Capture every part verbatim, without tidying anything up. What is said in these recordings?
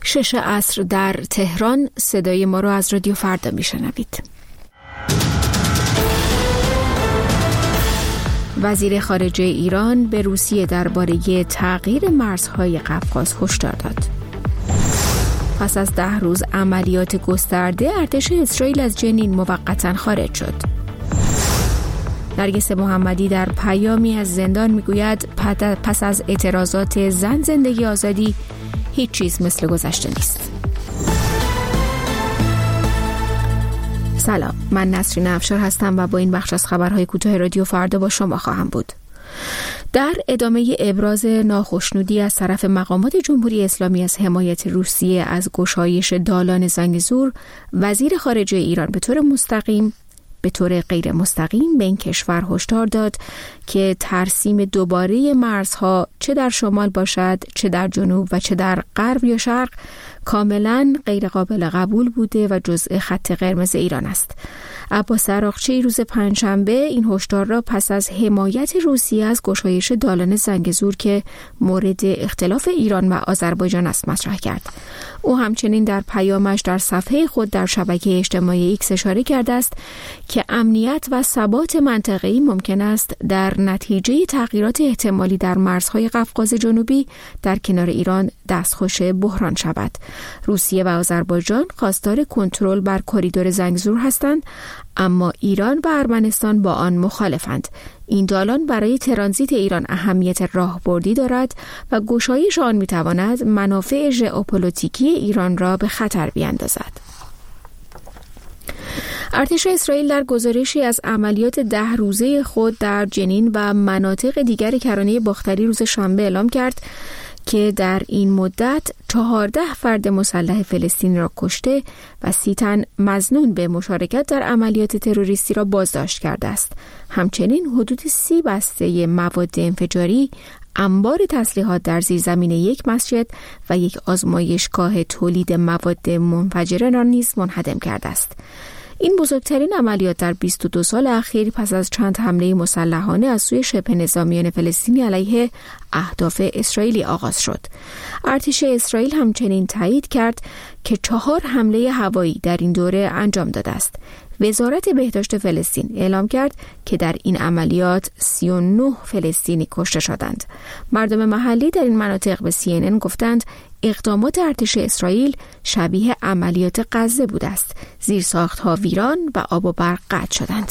شش عصر در تهران. صدای ما رو از رادیو فردا میشنوید. وزیر خارجه ایران به روسیه درباره تغییر مرزهای قفقاز هشدار داد. پس از ده روز عملیات گسترده، ارتش اسرائیل از جنین موقتا خارج شد. نرگس محمدی در پیامی از زندان میگوید پس از اعتراضات زن زندگی آزادی هیچ چیز مثل گذشته نیست. سلام، من نسرین افشار هستم و با این بخش از خبرهای کوتاه رادیو فردا با شما خواهم بود. در ادامه ابراز ناخشنودی از طرف مقامات جمهوری اسلامی از حمایت روسیه از گشایش دالان زنگزور، وزیر خارجه ایران به طور مستقیم به طور غیر مستقیم به این کشور هشدار داد که ترسیم دوباره مرزها چه در شمال باشد، چه در جنوب و چه در غرب یا شرق کاملا غیر قابل قبول بوده و جزء خط قرمز ایران است. عباس عراقچی روز پنجشنبه این هشدار را پس از حمایت روسیه از گشایش دالان زنگزور که مورد اختلاف ایران و آذربایجان است مطرح کرد. او همچنین در پیامش در صفحه خود در شبکه اجتماعی ایکس اشاره کرده است که امنیت و ثبات منطقه‌ای ممکن است در نتیجه تغییرات احتمالی در مرزهای قفقاز جنوبی در کنار ایران دستخوش بحران شود. روسیه و آذربایجان خواستار کنترل بر کریدور زنگزور هستند، اما ایران و ارمنستان با آن مخالفند. این دالان برای ترانزیت ایران اهمیت راهبردی دارد و گشایش آن میتواند منافع ژئوپلیتیکی ایران را به خطر بیاندازد. ارتش اسرائیل در گزارشی از عملیات ده روزه خود در جنین و مناطق دیگر کرانه باختری روز شنبه اعلام کرد که در این مدت چهارده فرد مسلح فلسطینی را کشته و سی تن مظنون به مشارکت در عملیات تروریستی را بازداشت کرده است. همچنین حدود سی بسته مواد انفجاری، انبار تسلیحات در زیرزمین یک مسجد و یک آزمایشگاه تولید مواد منفجره را نیز منهدم کرده است. این بزرگترین عملیات در بیست و دو سال اخیر پس از چند حمله مسلحانه از سوی شبه نظامیان فلسطینی علیه اهداف اسرائیلی آغاز شد. ارتش اسرائیل همچنین تایید کرد که چهار حمله هوایی در این دوره انجام داده است. وزارت بهداشت فلسطین اعلام کرد که در این عملیات سی و نه فلسطینی کشته شدند. مردم محلی در این مناطق به سی ان ان گفتند اقدامات ارتش اسرائیل شبیه عملیات غزه بوده است. زیرساخت‌ها ویران و آب و برق قطع شدند.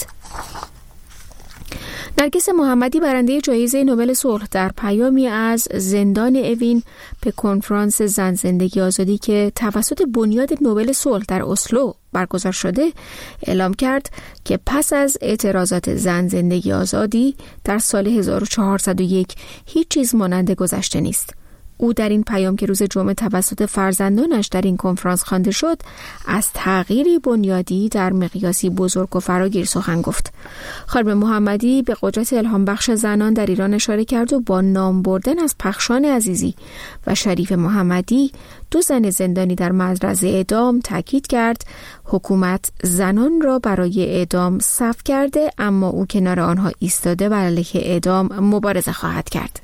نرگس محمدی برنده جایزه نوبل صلح در پیامی از زندان اوین به کنفرانس زن زندگی آزادی که توسط بنیاد نوبل صلح در اسلو برگزار شده اعلام کرد که پس از اعتراضات زن زندگی آزادی در سال هزار و چهارصد و یک هیچ چیز مانند گذشته نیست. او در این پیام که روز جمعه توسط فرزندانش در این کنفرانس خوانده شد، از تغییری بنیادی در مقیاسی بزرگ و فراگیر سخن گفت. خانم محمدی به قدرت الهام بخش زنان در ایران اشاره کرد و با نام بردن از پخشان عزیزی و شریف محمدی، دو زن زندانی در معرض اعدام، تاکید کرد حکومت زنان را برای اعدام صف کرده، اما او کنار آنها ایستاده و علیه اعدام مبارزه خواهد کرد.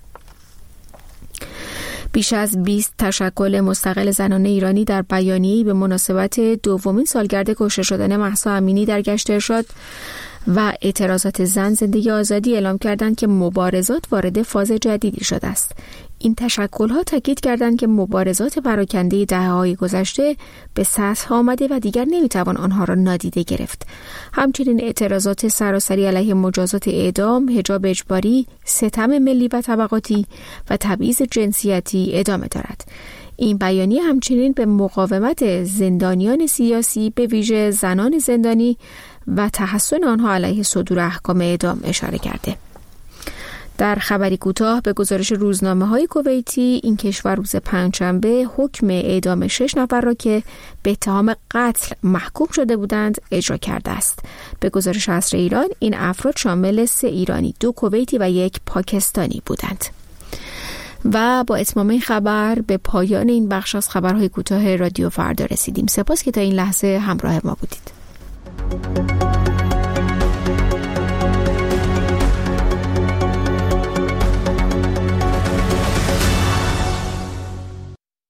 بیش از بیست تشکل مستقل زنان ایرانی در بیانیه‌ای به مناسبت دومین سالگرد کشته شدن مهسا امینی در گشت ارشاد و اعتراضات زن زندگی آزادی اعلام کردند که مبارزات وارد فاز جدیدی شده است. این تشکل‌ها تاکید کردند که مبارزات پراکنده دهه‌های گذشته به سطح آمده و دیگر نمیتوان آنها را نادیده گرفت. همچنین اعتراضات سراسری علیه مجازات اعدام، حجاب اجباری، ستم ملی و طبقاتی و تبعیض جنسیتی ادامه دارد. این بیانیه همچنین به مقاومت زندانیان سیاسی به ویژه زنان زندانی و تحصن آنها علیه صدور احکام اعدام اشاره کرده. در خبری کوتاه به گزارش روزنامه‌های کویتی، این کشور روز پنجشنبه حکم اعدام شش نفر را که به اتهام قتل محکوم شده بودند اجرا کرده است. به گزارش عصر ایران این افراد شامل سه ایرانی، دو کویتی و یک پاکستانی بودند. و با اتمام این خبر به پایان این بخش از خبرهای کوتاه رادیو فردا رسیدیم. سپاس که تا این لحظه همراه ما بودید.